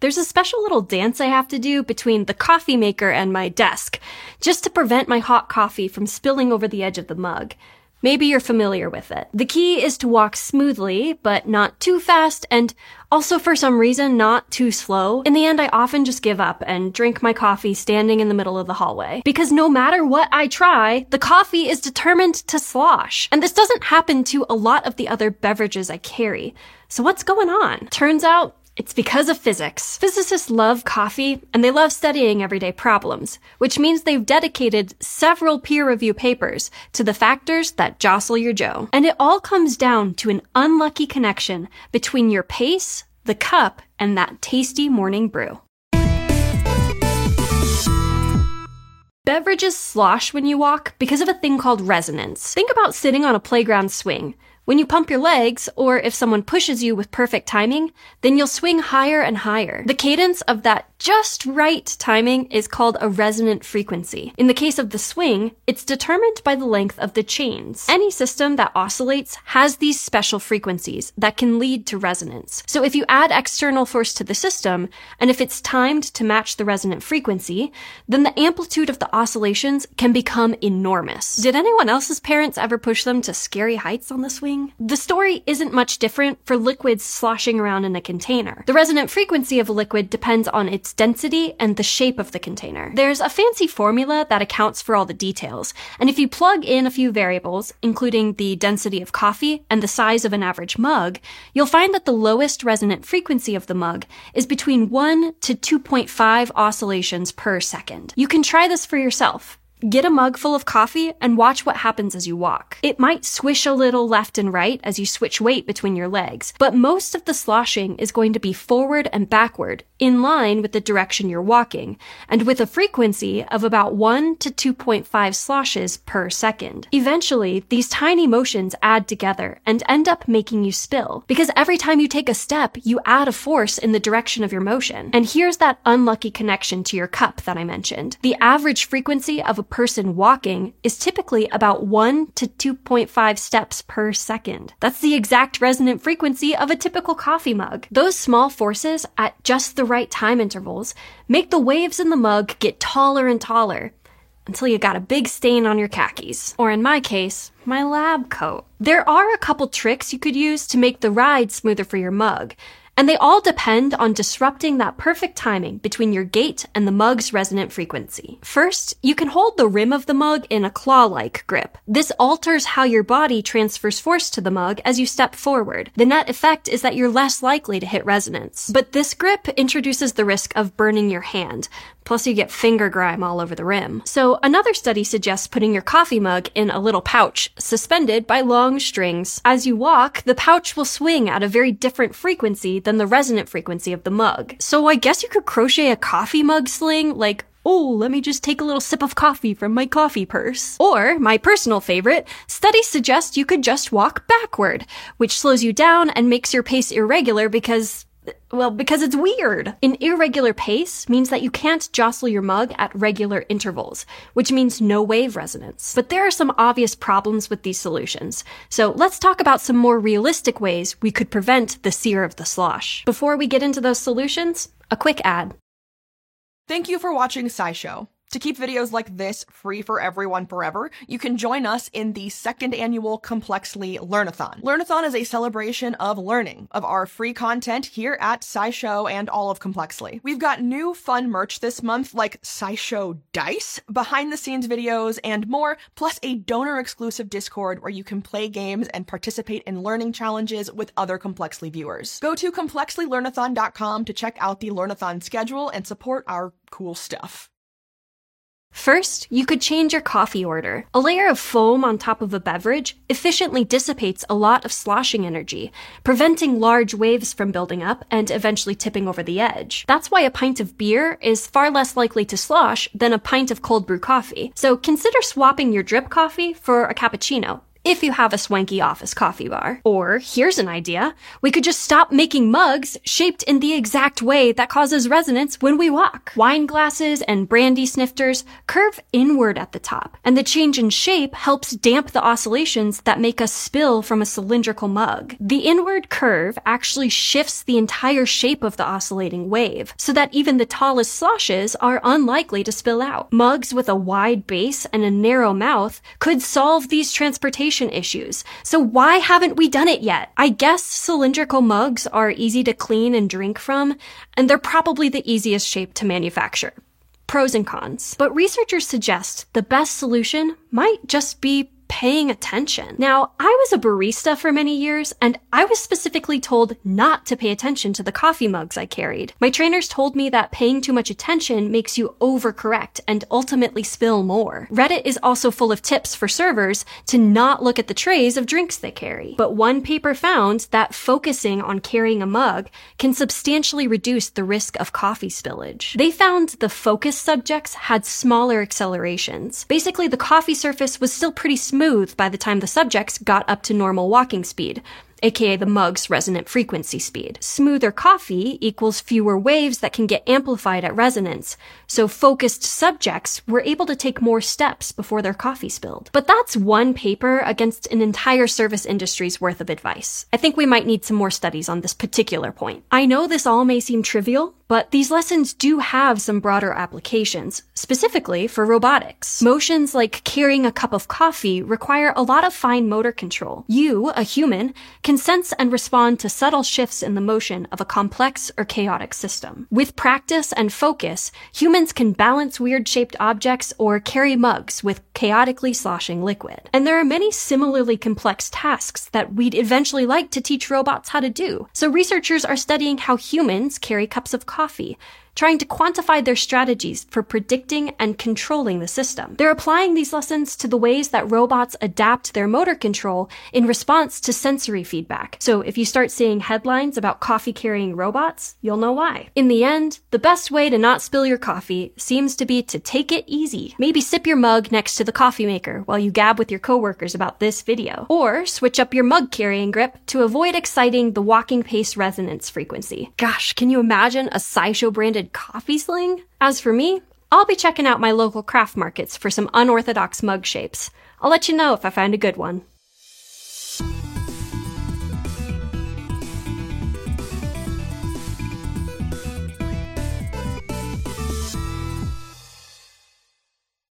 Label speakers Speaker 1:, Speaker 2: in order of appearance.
Speaker 1: there's a special little dance I have to do between the coffee maker and my desk, just to prevent my hot coffee from spilling over the edge of the mug. Maybe you're familiar with it. The key is to walk smoothly, but not too fast, and also for some reason not too slow. In the end, I often just give up and drink my coffee standing in the middle of the hallway. Because no matter what I try, the coffee is determined to slosh. And this doesn't happen to a lot of the other beverages I carry. So what's going on? Turns out, it's because of physics. Physicists love coffee, and they love studying everyday problems, which means they've dedicated several peer review papers to the factors that jostle your joe. And it all comes down to an unlucky connection between your pace, the cup, and that tasty morning brew. Beverages slosh when you walk because of a thing called resonance. Think about sitting on a playground swing. When you pump your legs, or if someone pushes you with perfect timing, then you'll swing higher and higher. The cadence of that just right timing is called a resonant frequency. In the case of the swing, it's determined by the length of the chains. Any system that oscillates has these special frequencies that can lead to resonance. So if you add external force to the system, and if it's timed to match the resonant frequency, then the amplitude of the oscillations can become enormous. Did anyone else's parents ever push them to scary heights on the swing? The story isn't much different for liquids sloshing around in a container. The resonant frequency of a liquid depends on its density and the shape of the container. There's a fancy formula that accounts for all the details, and if you plug in a few variables, including the density of coffee and the size of an average mug, you'll find that the lowest resonant frequency of the mug is between 1 to 2.5 oscillations per second. You can try this for yourself. Get a mug full of coffee and watch what happens as you walk. It might swish a little left and right as you switch weight between your legs, but most of the sloshing is going to be forward and backward, in line with the direction you're walking, and with a frequency of about 1 to 2.5 sloshes per second. Eventually, these tiny motions add together and end up making you spill, because every time you take a step, you add a force in the direction of your motion. And here's that unlucky connection to your cup that I mentioned. The average frequency of a person walking is typically about 1 to 2.5 steps per second. That's the exact resonant frequency of a typical coffee mug. Those small forces at just the right time intervals make the waves in the mug get taller and taller until you got a big stain on your khakis. Or in my case, my lab coat. There are a couple tricks you could use to make the ride smoother for your mug, and they all depend on disrupting that perfect timing between your gait and the mug's resonant frequency. First, you can hold the rim of the mug in a claw-like grip. This alters how your body transfers force to the mug as you step forward. The net effect is that you're less likely to hit resonance. But this grip introduces the risk of burning your hand, plus you get finger grime all over the rim. So another study suggests putting your coffee mug in a little pouch, suspended by long strings. As you walk, the pouch will swing at a very different frequency than the resonant frequency of the mug. So I guess you could crochet a coffee mug sling, like, oh, let me just take a little sip of coffee from my coffee purse. Or, my personal favorite, studies suggest you could just walk backward, which slows you down and makes your pace irregular because it's weird. An irregular pace means that you can't jostle your mug at regular intervals, which means no wave resonance. But there are some obvious problems with these solutions. So let's talk about some more realistic ways we could prevent the sear of the slosh. Before we get into those solutions, a quick ad.
Speaker 2: Thank you for watching SciShow. To keep videos like this free for everyone forever, you can join us in the second annual Complexly Learnathon. Learnathon is a celebration of learning, of our free content here at SciShow and all of Complexly. We've got new fun merch this month like SciShow Dice, behind-the-scenes videos, and more, plus a donor-exclusive Discord where you can play games and participate in learning challenges with other Complexly viewers. Go to complexlylearnathon.com to check out the Learnathon schedule and support our cool stuff.
Speaker 1: First, you could change your coffee order. A layer of foam on top of a beverage efficiently dissipates a lot of sloshing energy, preventing large waves from building up and eventually tipping over the edge. That's why a pint of beer is far less likely to slosh than a pint of cold brew coffee. So consider swapping your drip coffee for a cappuccino. if you have a swanky office coffee bar. Or, here's an idea. We could just stop making mugs shaped in the exact way that causes resonance when we walk. Wine glasses and brandy snifters curve inward at the top, and the change in shape helps damp the oscillations that make us spill from a cylindrical mug. The inward curve actually shifts the entire shape of the oscillating wave, so that even the tallest sloshes are unlikely to spill out. Mugs with a wide base and a narrow mouth could solve these transportation issues, so why haven't we done it yet? I guess cylindrical mugs are easy to clean and drink from, and they're probably the easiest shape to manufacture. Pros and cons. But researchers suggest the best solution might just be paying attention. Now, I was a barista for many years, and I was specifically told not to pay attention to the coffee mugs I carried. My trainers told me that paying too much attention makes you overcorrect and ultimately spill more. Reddit is also full of tips for servers to not look at the trays of drinks they carry. But one paper found that focusing on carrying a mug can substantially reduce the risk of coffee spillage. They found the focus subjects had smaller accelerations. Basically, the coffee surface was still pretty smooth by the time the subjects got up to normal walking speed, aka the mug's resonant frequency speed. Smoother coffee equals fewer waves that can get amplified at resonance, so focused subjects were able to take more steps before their coffee spilled. But that's one paper against an entire service industry's worth of advice. I think we might need some more studies on this particular point. I know this all may seem trivial, but these lessons do have some broader applications, specifically for robotics. Motions like carrying a cup of coffee require a lot of fine motor control. You, a human, can sense and respond to subtle shifts in the motion of a complex or chaotic system. With practice and focus, humans can balance weird-shaped objects or carry mugs with chaotically sloshing liquid. And there are many similarly complex tasks that we'd eventually like to teach robots how to do. So researchers are studying how humans carry cups of coffee, trying to quantify their strategies for predicting and controlling the system. They're applying these lessons to the ways that robots adapt their motor control in response to sensory feedback. So if you start seeing headlines about coffee-carrying robots, you'll know why. In the end, the best way to not spill your coffee seems to be to take it easy. Maybe sip your mug next to the coffee maker while you gab with your coworkers about this video. Or switch up your mug-carrying grip to avoid exciting the walking pace resonance frequency. Gosh, can you imagine a SciShow-branded coffee sling? As for me, I'll be checking out my local craft markets for some unorthodox mug shapes. I'll let you know if I find a good one.